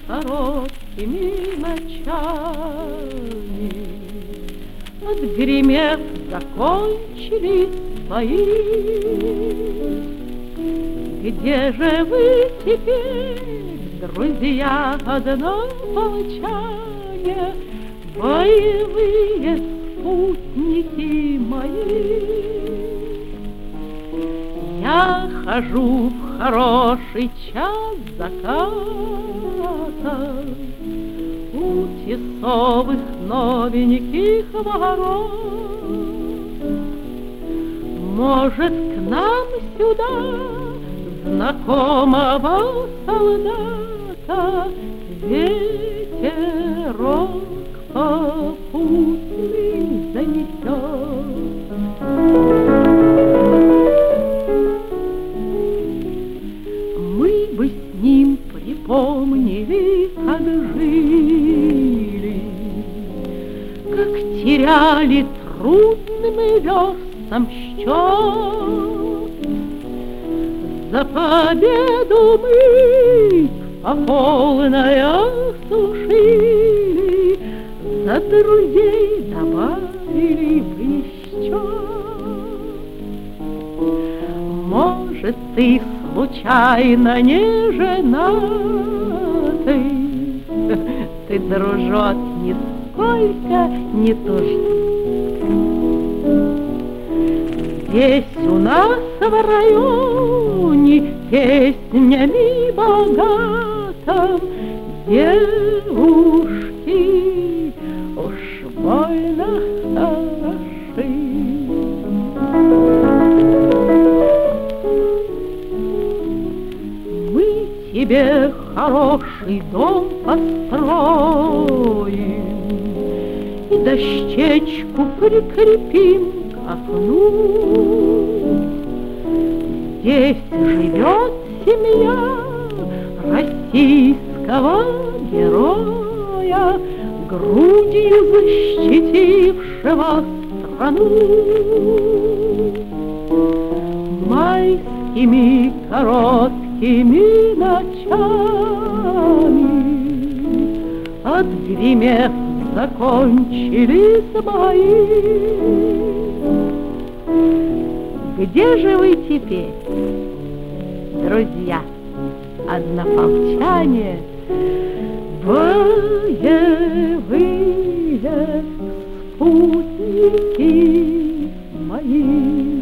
короткими ночами, отгремев, закончились бои. Где же вы теперь, друзья однополчане, боевые спутники мои? Я хожу в хороший час заката у тесовых новеньких ворот. Может, к нам сюда знакомого солдата ветерок попутный занесет? Мы бы с ним припомнили, как жили, как теряли трудным верстам счет. За победу мы по полной осушили, за друзей добавили бы еще. Может, ты случайно не женатый? Ты, дружок, нисколько не тужи. Здесь у нас в районе песнями богатым девушки уж больно хороши. Мы тебе хороший дом построим и дощечку прикрепим к окну. Здесь живет семья российского героя, грудью защитившего страну. Майскими короткими ночами, отгремев, закончились бои. Где же вы теперь, друзья, однополчане, боевые спутники мои?